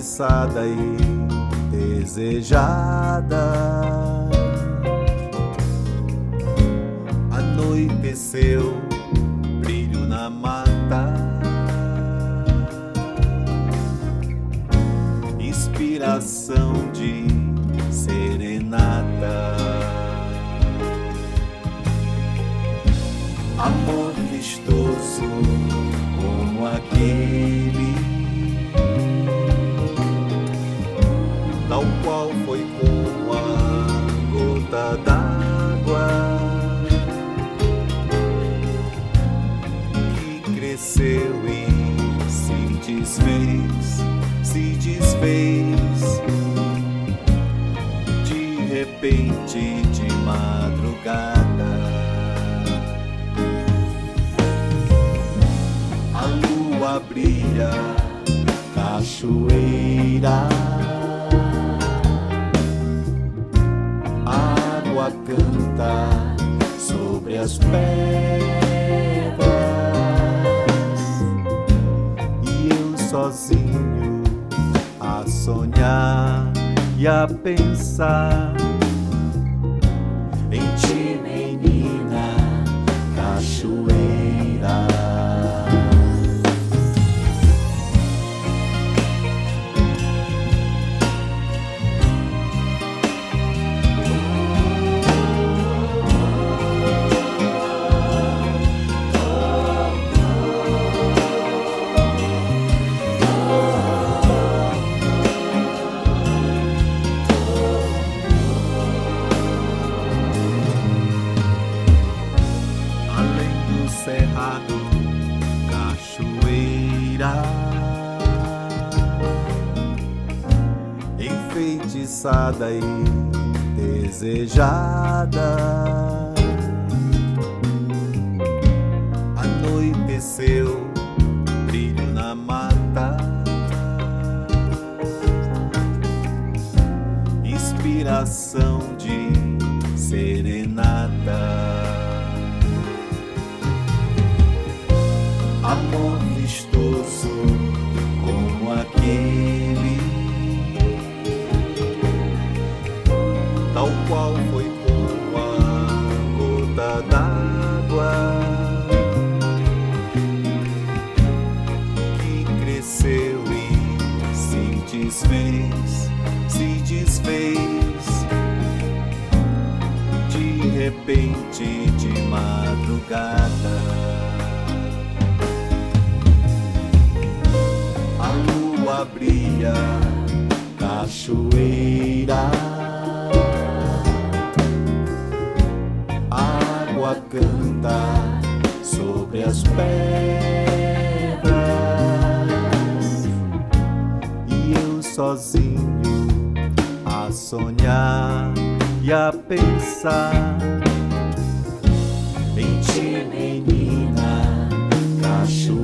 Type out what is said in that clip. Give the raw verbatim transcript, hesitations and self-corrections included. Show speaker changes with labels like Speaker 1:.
Speaker 1: enfeitiçada e desejada. Anoiteceu, brilho na mata, inspiração de serenata. Amor vistoso como aquele, tal qual foi com a gota d'água que cresceu e se desfez, se desfez de repente de madrugada. A lua brilha, cachoeira, a água canta sobre as pedras, e eu sozinho a sonhar e a pensar em ti, menina cachoeira. Cerrado, cachoeira enfeitiçada e desejada. Anoiteceu, brilho na mata, inspiração de serenata. Amor vistoso como aquele, tal qual foi com a gota d'água que cresceu e se desfez, se desfez de repente de madrugada. Brilha, cachoeira, água canta sobre as pedras, e eu sozinho a sonhar e a pensar em ti, menina cachoeira.